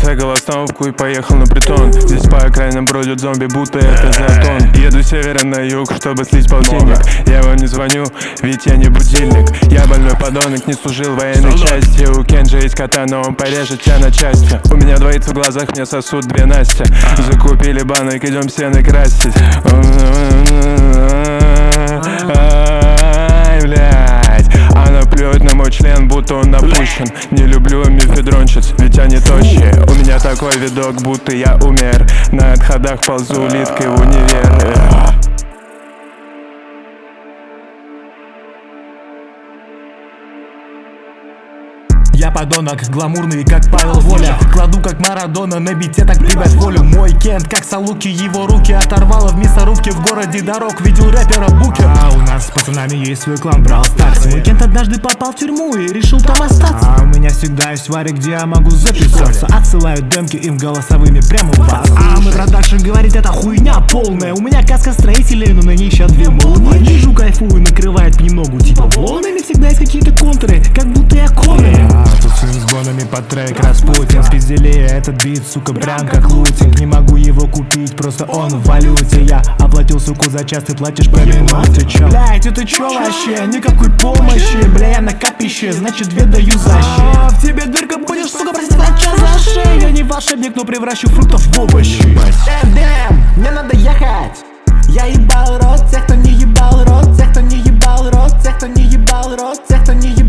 Сагал остановку и поехал на притон. Здесь по окраинам бродят зомби, будто это затон. Еду с севера на юг, чтобы слить полтинник. Я вам не звоню, ведь я не будильник. Я больной подонок, не служил в военной части. У Кенджи есть катана, он порежет тебя на части. У меня двоится в глазах, мне сосут две Настя. Закупили банок, идем сено красить. Ай, блядь. Она плюет на мой член, будто он напущен. Не люблю мефедронщиц, ведь они тощие. У меня такой видок, будто я умер. На отходах ползу улиткой в универ. Я подонок, гламурный, как Павел Воля. Кладу, как Марадона, на бите так прибавь волю. Мой Кент, как Салуки, его руки оторвало в мясорубке в городе дорог. Видел рэпера Букер. А у нас с пацанами есть свой клан Брал Старс. Мой Кент однажды попал в тюрьму и решил там остаться. А у меня всегда есть варик, где я могу записаться. Отсылают демки им голосовыми прямо в вас. А мы продакшн говорит, это хуйня полная. У меня каска строителей, но на ней сейчас две молнии. Вижу, кайфую, накрывает понемногу. Типа волнами всегда есть какие-то контуры, как будто я Коннор. Тут сын с гонами под трек Распутин. Спизделее этот бит, сука, прям как лутинг. Не могу его купить, просто он в валюте. Я оплатил, суку, за час, ты платишь по минуте, чё? Блять, это чё вообще? Никакой помощи. Бля, я на капище, значит 2 даю за щи. В тебе дырка, будешь, сука, просить на час за шею. Я не волшебник, но превращу фруктов в овощи. Дэм, мне надо ехать. Я ебал рот, тех, кто не ебал рот. Тех, кто не ебал рот, тех, кто не ебал рот. Тех, кто не ебал